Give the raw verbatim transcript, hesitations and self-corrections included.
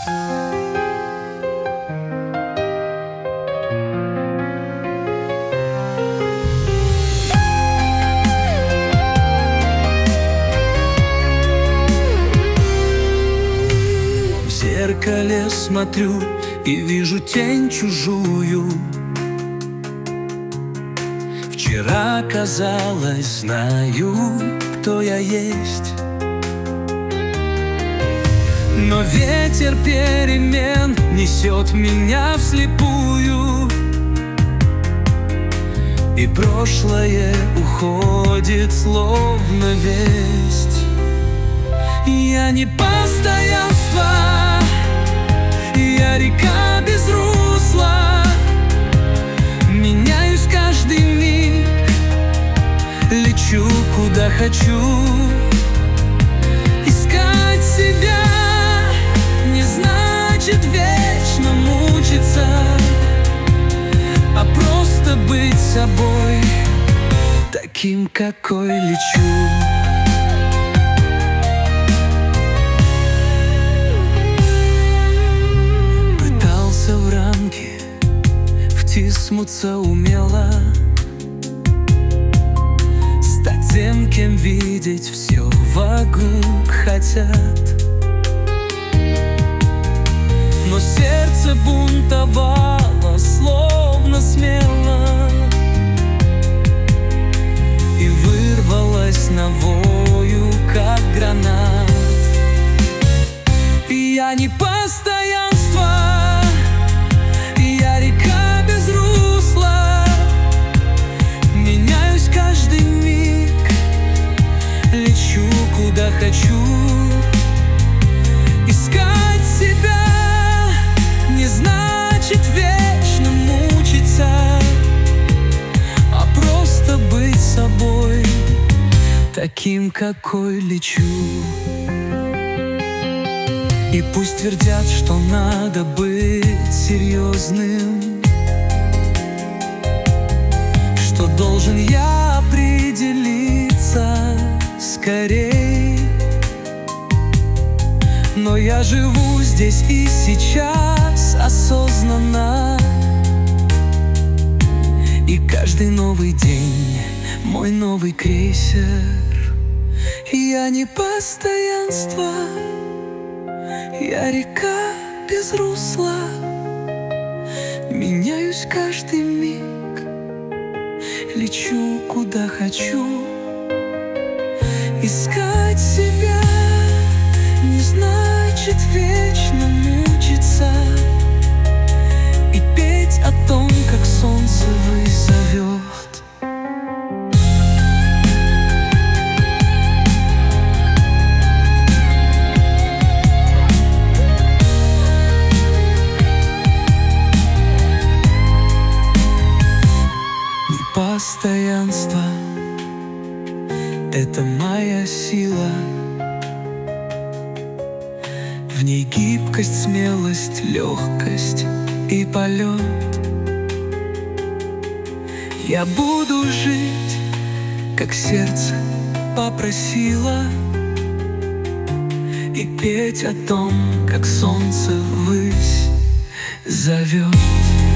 В зеркале смотрю и вижу тень чужую. Вчера казалось, знаю, кто я есть, но ветер перемен несет меня вслепую, и прошлое уходит словно весть. Я не постоянство, я река без русла, меняюсь каждый миг, лечу куда хочу. Искать себя не значит вечно мучиться, а просто быть собой, таким, какой лечу. Втиснуться умело, стать тем, кем видеть все вокруг хотят. Но сердце бунтовало, словно смело, и вырвалось на вою, как гранат. И я не постоянство, я река без русла, меняюсь каждый миг, лечу куда хочу. Искать себя не значит вечно мучиться, а просто быть собой, таким, какой лечу. И пусть твердят, что надо быть серьезным, что должен я определиться скорей, но я живу здесь и сейчас осознанно, и каждый новый день мой новый крейсер. Я не постоянство, я река без русла, меняюсь каждый миг, лечу куда хочу. Искать себя не значит вечно мучиться, и петь о том, как солнце вызовет. Постоянство — это моя сила, в ней гибкость, смелость, легкость и полет. Я буду жить, как сердце попросило, и петь о том, как солнце ввысь зовет.